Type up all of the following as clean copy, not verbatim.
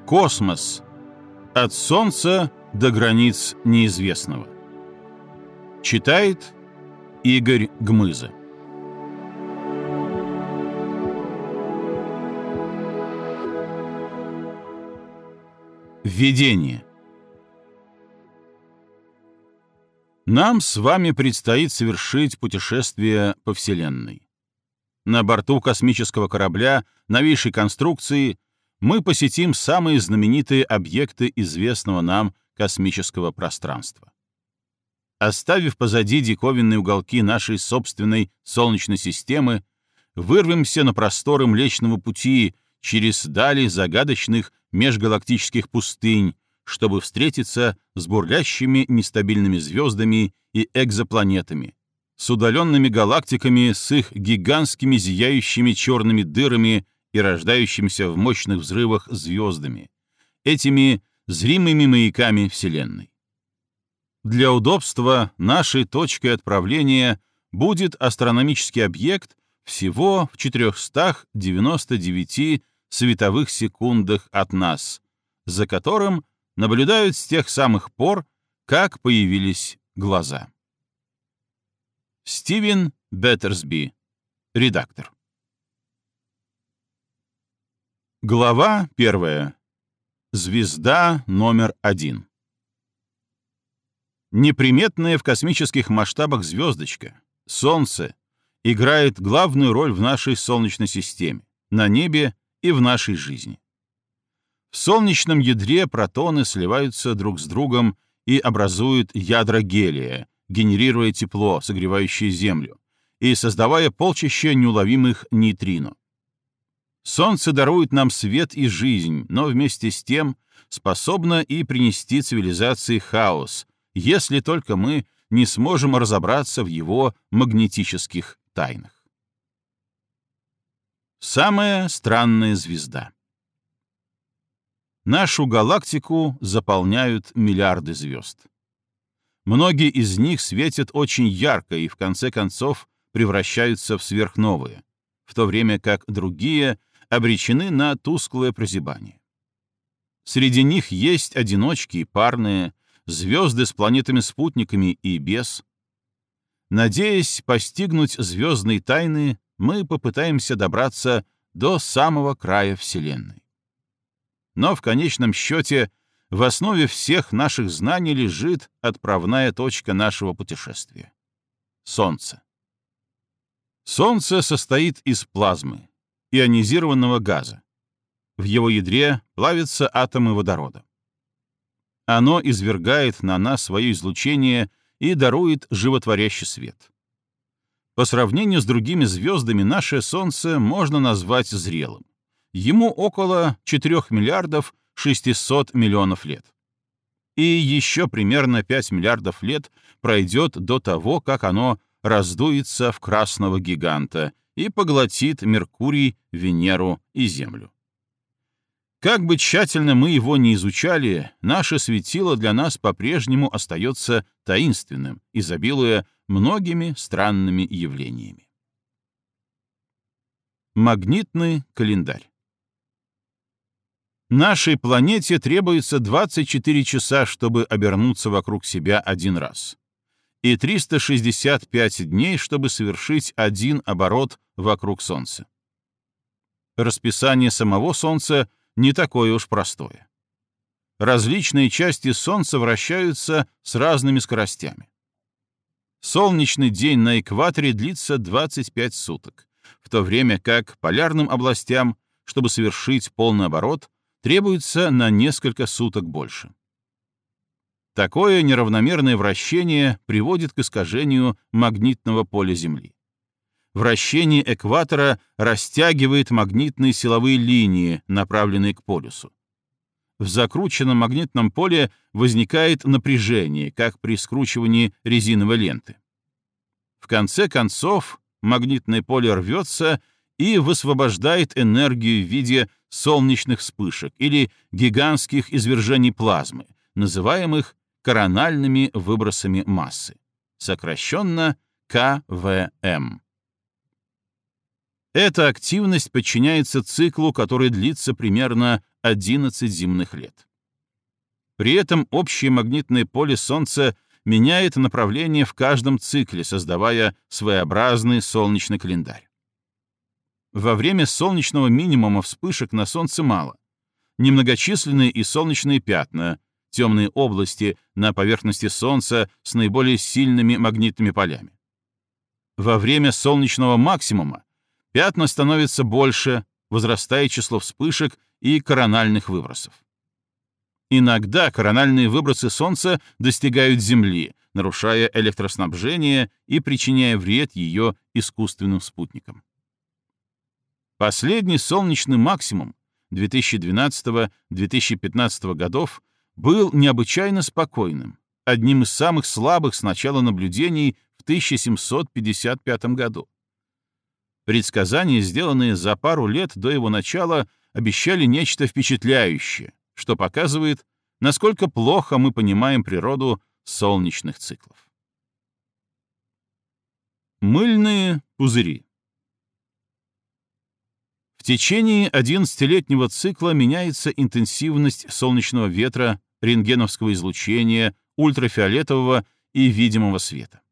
Космос. От Солнца до границ неизвестного. Читает Игорь Гмыза. Введение. Нам с вами предстоит совершить путешествие по Вселенной. На борту космического корабля новейшей конструкции мы посетим самые знаменитые объекты известного нам космического пространства. Оставив позади диковинные уголки нашей собственной Солнечной системы, вырвемся на просторы Млечного Пути через дали загадочных межгалактических пустынь, чтобы встретиться с бурлящими нестабильными звездами и экзопланетами, с удаленными галактиками с их гигантскими зияющими черными дырами и рождающимися в мощных взрывах звездами, этими зримыми маяками Вселенной. Для удобства нашей точкой отправления будет астрономический объект всего в 499 световых секундах от нас, за которым наблюдают с тех самых пор, как появились глаза. Стивен Беттерсби, редактор. Глава 1. Звезда номер 1. Неприметная в космических масштабах звездочка, Солнце, играет главную роль в нашей Солнечной системе, на небе и в нашей жизни. В солнечном ядре протоны сливаются друг с другом и образуют ядра гелия, генерируя тепло, согревающее Землю, и создавая полчища неуловимых нейтрино. Солнце дарует нам свет и жизнь, но вместе с тем способно и принести цивилизации хаос, если только мы не сможем разобраться в его магнетических тайнах. Самая странная звезда. Нашу галактику заполняют миллиарды звезд. Многие из них светят очень ярко и в конце концов превращаются в сверхновые, в то время как другие обречены на тусклое прозябание. Среди них есть одиночки, парные, звезды с планетами-спутниками и без. Надеясь постигнуть звездные тайны, мы попытаемся добраться до самого края Вселенной. Но в конечном счете в основе всех наших знаний лежит отправная точка нашего путешествия — Солнце. Солнце состоит из плазмы, ионизированного газа. В его ядре плавятся атомы водорода. Оно извергает на нас свое излучение и дарует животворящий свет. По сравнению с другими звездами наше Солнце можно назвать зрелым. Ему около 4 миллиардов 600 миллионов лет. И еще примерно 5 миллиардов лет пройдет до того, как оно раздуется в красного гиганта и поглотит Меркурий, Венеру и Землю. Как бы тщательно мы его ни изучали, наше светило для нас по-прежнему остается таинственным, изобилуя многими странными явлениями. Магнитный календарь. Нашей планете требуется 24 часа, чтобы обернуться вокруг себя один раз, и 365 дней, чтобы совершить один оборот вокруг Солнца. Расписание самого Солнца не такое уж простое. Различные части Солнца вращаются с разными скоростями. Солнечный день на экваторе длится 25 суток, в то время как полярным областям, чтобы совершить полный оборот, требуется на несколько суток больше. Такое неравномерное вращение приводит к искажению магнитного поля Земли. Вращение экватора растягивает магнитные силовые линии, направленные к полюсу. В закрученном магнитном поле возникает напряжение, как при скручивании резиновой ленты. В конце концов, магнитное поле рвется и высвобождает энергию в виде солнечных вспышек или гигантских извержений плазмы, называемых корональными выбросами массы, сокращенно КВМ. Эта активность подчиняется циклу, который длится примерно 11 земных лет. При этом общее магнитное поле Солнца меняет направление в каждом цикле, создавая своеобразный солнечный календарь. Во время солнечного минимума вспышек на Солнце мало. Немногочисленные и солнечные пятна, темные области на поверхности Солнца с наиболее сильными магнитными полями. Во время солнечного максимума пятна становятся больше, возрастает число вспышек и корональных выбросов. Иногда корональные выбросы Солнца достигают Земли, нарушая электроснабжение и причиняя вред ее искусственным спутникам. Последний солнечный максимум 2012-2015 годов был необычайно спокойным, одним из самых слабых с начала наблюдений в 1755 году. Предсказания, сделанные за пару лет до его начала, обещали нечто впечатляющее, что показывает, насколько плохо мы понимаем природу солнечных циклов. Мыльные пузыри. В течение 11-летнего цикла меняется интенсивность солнечного ветра, рентгеновского излучения, ультрафиолетового и видимого света.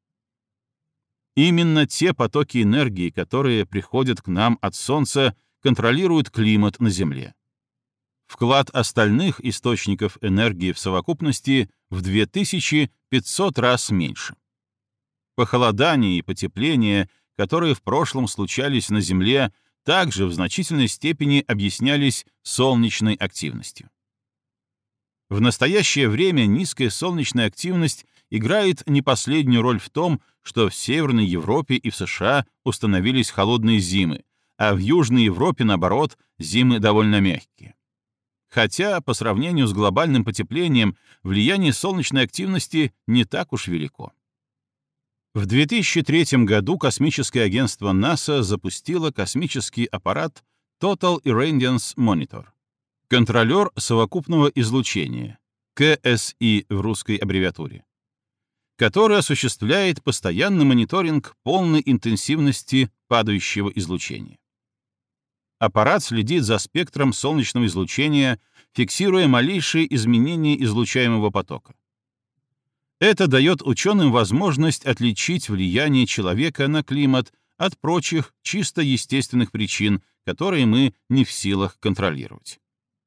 Именно те потоки энергии, которые приходят к нам от Солнца, контролируют климат на Земле. Вклад остальных источников энергии в совокупности в 2500 раз меньше. Похолодание и потепление, которые в прошлом случались на Земле, также в значительной степени объяснялись солнечной активностью. В настоящее время низкая солнечная активность играет не последнюю роль в том, что в Северной Европе и в США установились холодные зимы, а в Южной Европе, наоборот, зимы довольно мягкие. Хотя, по сравнению с глобальным потеплением, влияние солнечной активности не так уж велико. В 2003 году космическое агентство НАСА запустило космический аппарат Total Irradiance Monitor — контролер совокупного излучения, КСИ в русской аббревиатуре, который осуществляет постоянный мониторинг полной интенсивности падающего излучения. Аппарат следит за спектром солнечного излучения, фиксируя малейшие изменения излучаемого потока. Это дает ученым возможность отличить влияние человека на климат от прочих чисто естественных причин, которые мы не в силах контролировать.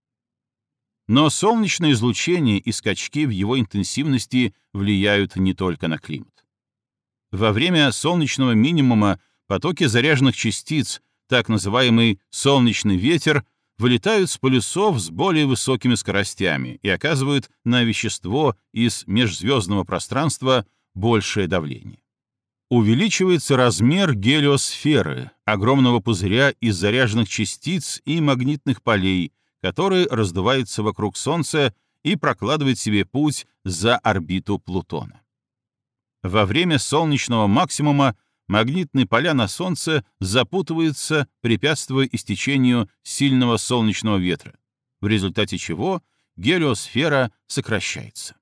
Но солнечное излучение и скачки в его интенсивности влияют не только на климат. Во время солнечного минимума потоки заряженных частиц, так называемый солнечный ветер, вылетают с полюсов с более высокими скоростями и оказывают на вещество из межзвездного пространства большее давление. Увеличивается размер гелиосферы, огромного пузыря из заряженных частиц и магнитных полей, который раздувается вокруг Солнца и прокладывает себе путь за орбиту Плутона. Во время солнечного максимума магнитные поля на Солнце запутываются, препятствуя истечению сильного солнечного ветра, в результате чего гелиосфера сокращается.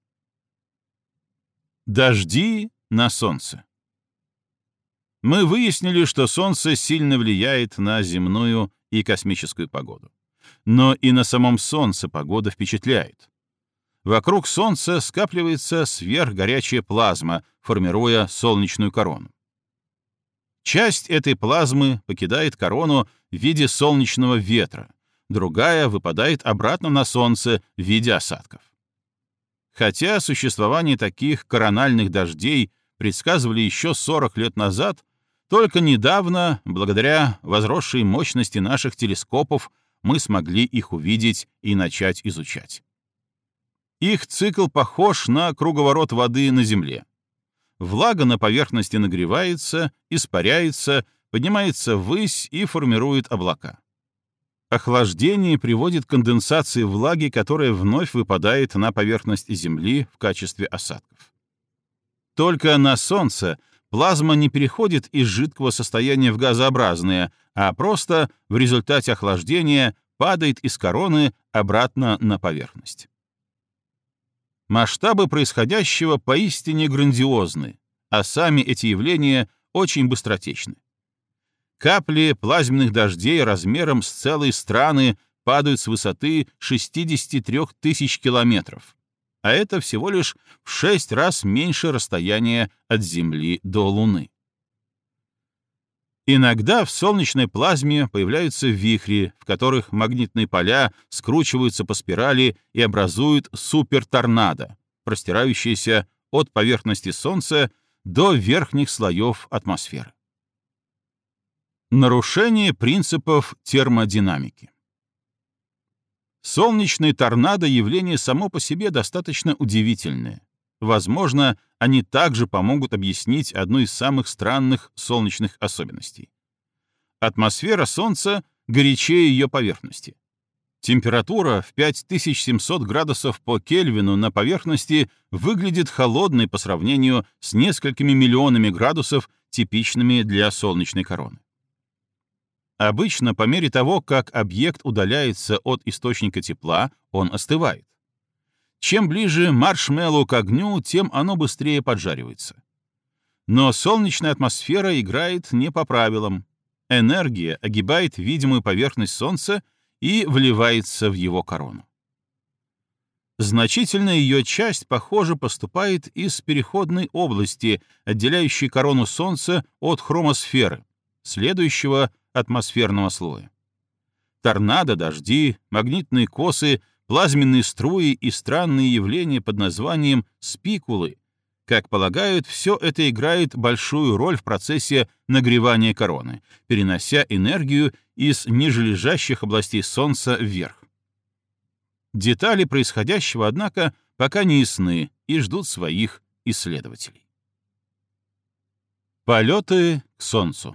Дожди на Солнце. Мы выяснили, что Солнце сильно влияет на земную и космическую погоду. Но и на самом Солнце погода впечатляет. Вокруг Солнца скапливается сверхгорячая плазма, формируя солнечную корону. Часть этой плазмы покидает корону в виде солнечного ветра, другая выпадает обратно на Солнце в виде осадков. Хотя существование таких корональных дождей предсказывали еще 40 лет назад, только недавно, благодаря возросшей мощности наших телескопов, мы смогли их увидеть и начать изучать. Их цикл похож на круговорот воды на Земле. Влага на поверхности нагревается, испаряется, поднимается ввысь и формирует облака. Охлаждение приводит к конденсации влаги, которая вновь выпадает на поверхность Земли в качестве осадков. Только на Солнце плазма не переходит из жидкого состояния в газообразное, а просто в результате охлаждения падает из короны обратно на поверхность. Масштабы происходящего поистине грандиозны, а сами эти явления очень быстротечны. Капли плазменных дождей размером с целые страны падают с высоты 63 тысяч километров, а это всего лишь в 6 раз меньше расстояния от Земли до Луны. Иногда в солнечной плазме появляются вихри, в которых магнитные поля скручиваются по спирали и образуют суперторнадо, простирающиеся от поверхности Солнца до верхних слоев атмосферы. Нарушение принципов термодинамики. Солнечные торнадо — явление само по себе достаточно удивительное. Возможно, они также помогут объяснить одну из самых странных солнечных особенностей. Атмосфера Солнца горячее ее поверхности. Температура в 5700 градусов по Кельвину на поверхности выглядит холодной по сравнению с несколькими миллионами градусов, типичными для солнечной короны. Обычно, по мере того, как объект удаляется от источника тепла, он остывает. Чем ближе маршмеллоу к огню, тем оно быстрее поджаривается. Но солнечная атмосфера играет не по правилам. Энергия огибает видимую поверхность Солнца и вливается в его корону. Значительная ее часть, похоже, поступает из переходной области, отделяющей корону Солнца от хромосферы, следующего атмосферного слоя. Торнадо, дожди, магнитные косы, плазменные струи и странные явления под названием спикулы, как полагают, все это играет большую роль в процессе нагревания короны, перенося энергию из нижележащих областей Солнца вверх. Детали происходящего, однако, пока не ясны и ждут своих исследователей. Полеты к Солнцу.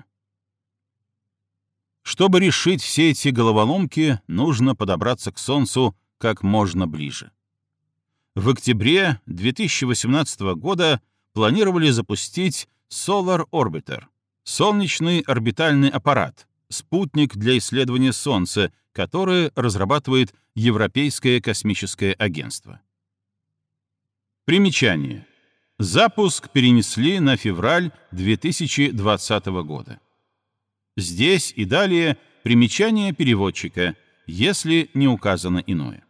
Чтобы решить все эти головоломки, нужно подобраться к Солнцу как можно ближе. В октябре 2018 года планировали запустить Solar Orbiter — солнечный орбитальный аппарат, спутник для исследования Солнца, который разрабатывает Европейское космическое агентство. Примечание. Запуск перенесли на февраль 2020 года. Здесь и далее примечание переводчика, если не указано иное.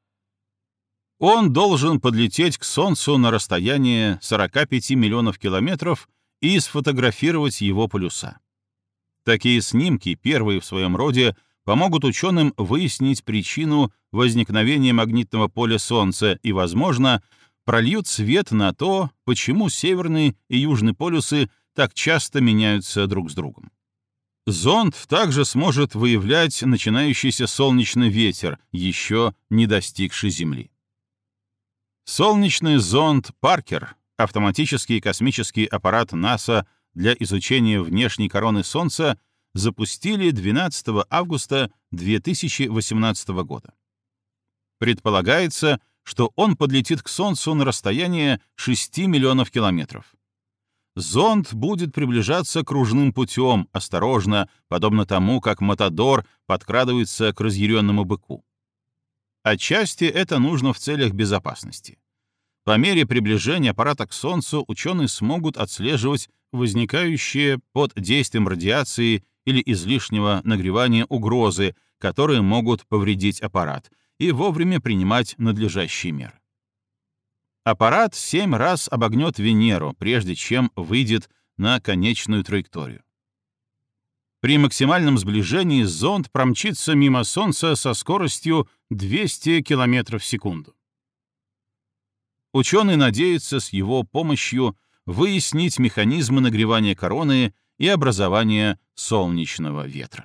Он должен подлететь к Солнцу на расстояние 45 миллионов километров и сфотографировать его полюса. Такие снимки, первые в своем роде, помогут ученым выяснить причину возникновения магнитного поля Солнца и, возможно, прольют свет на то, почему северный и южный полюсы так часто меняются друг с другом. Зонд также сможет выявлять начинающийся солнечный ветер, еще не достигший Земли. Солнечный зонд «Паркер» — автоматический космический аппарат НАСА для изучения внешней короны Солнца, запустили 12 августа 2018 года. Предполагается, что он подлетит к Солнцу на расстояние 6 миллионов километров. Зонд будет приближаться кружным путем, осторожно, подобно тому, как матадор подкрадывается к разъяренному быку. Отчасти это нужно в целях безопасности. По мере приближения аппарата к Солнцу ученые смогут отслеживать возникающие под действием радиации или излишнего нагревания угрозы, которые могут повредить аппарат, и вовремя принимать надлежащие меры. Аппарат 7 раз обогнет Венеру, прежде чем выйдет на конечную траекторию. При максимальном сближении зонд промчится мимо Солнца со скоростью 200 км в секунду. Ученые надеются с его помощью выяснить механизмы нагревания короны и образования солнечного ветра.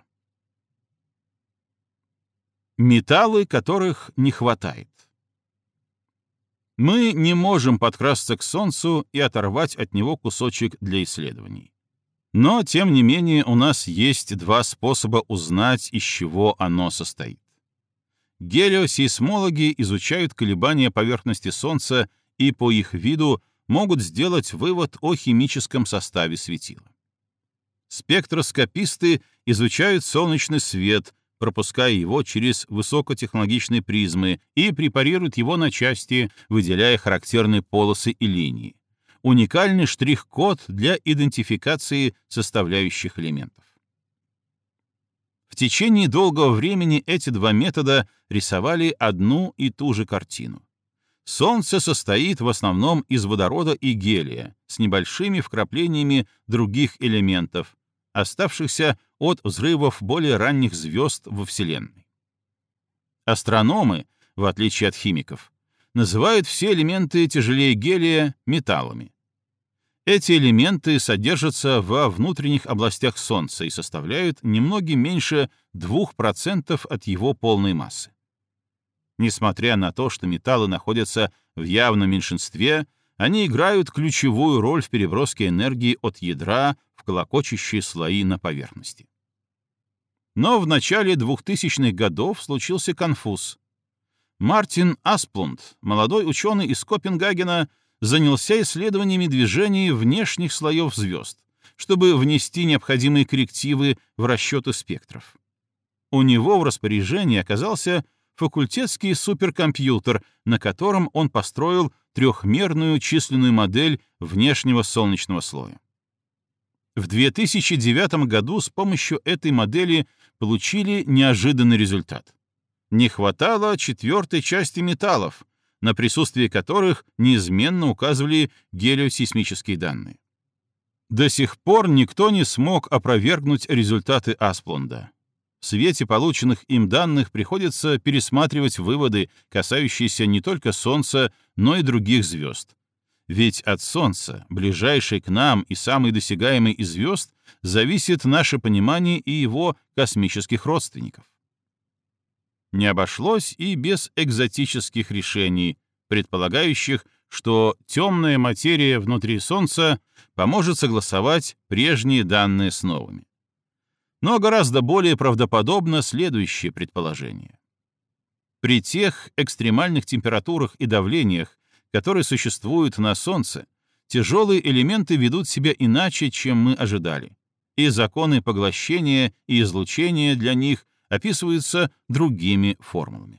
Металлы, которых не хватает. Мы не можем подкрасться к Солнцу и оторвать от него кусочек для исследований. Но, тем не менее, у нас есть два способа узнать, из чего оно состоит. Гелиосейсмологи изучают колебания поверхности Солнца и по их виду могут сделать вывод о химическом составе светила. Спектроскописты изучают солнечный свет, пропуская его через высокотехнологичные призмы и препарируют его на части, выделяя характерные полосы и линии. Уникальный штрих-код для идентификации составляющих элементов. В течение долгого времени эти два метода рисовали одну и ту же картину. Солнце состоит в основном из водорода и гелия с небольшими вкраплениями других элементов, оставшихся от взрывов более ранних звезд во Вселенной. Астрономы, в отличие от химиков, называют все элементы тяжелее гелия металлами. Эти элементы содержатся во внутренних областях Солнца и составляют немногим меньше 2% от его полной массы. Несмотря на то, что металлы находятся в явном меньшинстве, они играют ключевую роль в переброске энергии от ядра в клокочущие слои на поверхности. Но в начале 2000-х годов случился конфуз. Мартин Асплунд, молодой ученый из Копенгагена, занялся исследованиями движений внешних слоев звезд, чтобы внести необходимые коррективы в расчеты спектров. У него в распоряжении оказался факультетский суперкомпьютер, на котором он построил трехмерную численную модель внешнего солнечного слоя. В 2009 году с помощью этой модели получили неожиданный результат. Не хватало четвертой части металлов, на присутствие которых неизменно указывали гелиосейсмические данные. До сих пор никто не смог опровергнуть результаты Асплунда. В свете полученных им данных приходится пересматривать выводы, касающиеся не только Солнца, но и других звезд. Ведь от Солнца, ближайшей к нам и самой досягаемой из звезд, зависит наше понимание и его космических родственников. Не обошлось и без экзотических решений, предполагающих, что темная материя внутри Солнца поможет согласовать прежние данные с новыми. Но гораздо более правдоподобно следующее предположение. При тех экстремальных температурах и давлениях, которые существуют на Солнце, тяжелые элементы ведут себя иначе, чем мы ожидали, и законы поглощения и излучения для них описываются другими формулами.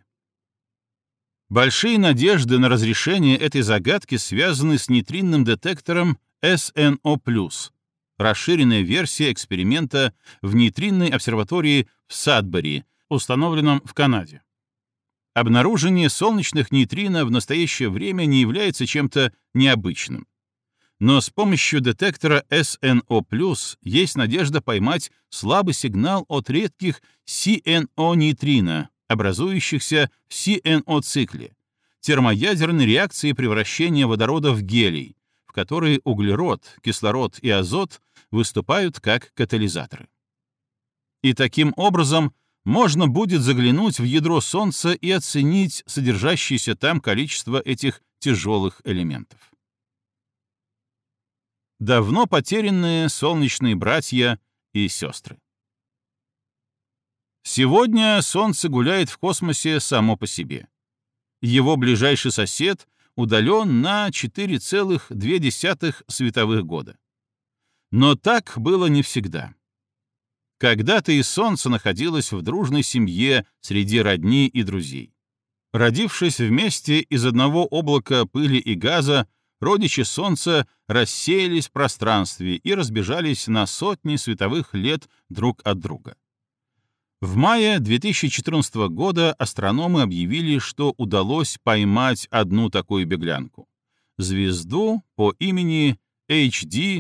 Большие надежды на разрешение этой загадки связаны с нейтринным детектором SNO+, расширенная версия эксперимента в нейтринной обсерватории в Садбери, установленном в Канаде. Обнаружение солнечных нейтрино в настоящее время не является чем-то необычным. Но с помощью детектора SNO+, есть надежда поймать слабый сигнал от редких CNO-нейтрино, образующихся в CNO-цикле, термоядерной реакции превращения водорода в гелий, в которой углерод, кислород и азот выступают как катализаторы. И таким образом можно будет заглянуть в ядро Солнца и оценить содержащееся там количество этих тяжелых элементов. Давно потерянные солнечные братья и сестры. Сегодня Солнце гуляет в космосе само по себе. Его ближайший сосед удален на 4,2 световых года. Но так было не всегда. Когда-то и Солнце находилось в дружной семье среди родни и друзей. Родившись вместе из одного облака пыли и газа, родичи Солнца рассеялись в пространстве и разбежались на сотни световых лет друг от друга. В мае 2014 года астрономы объявили, что удалось поймать одну такую беглянку — звезду по имени HD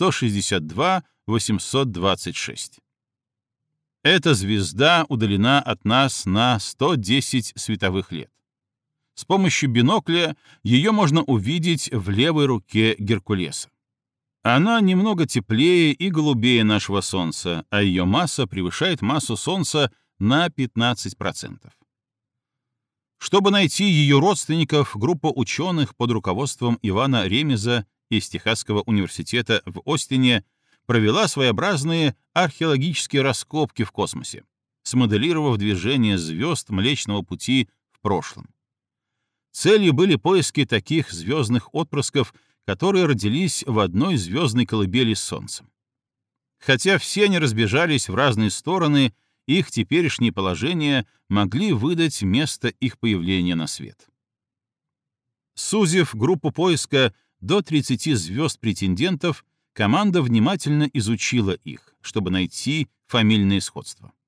162-826. Эта звезда удалена от нас на 110 световых лет. С помощью бинокля ее можно увидеть в левой руке Геркулеса. Она немного теплее и голубее нашего Солнца, а ее масса превышает массу Солнца на 15%. Чтобы найти ее родственников, группа ученых под руководством Ивана Ремеза из Техасского университета в Остине провела своеобразные археологические раскопки в космосе, смоделировав движение звезд Млечного Пути в прошлом. Целью были поиски таких звездных отпрысков, которые родились в одной звездной колыбели с Солнцем. Хотя все они разбежались в разные стороны, их теперешнее положение могли выдать место их появления на свет. Сузив группу поиска до 30 звезд-претендентов, команда внимательно изучила их, чтобы найти фамильные сходства.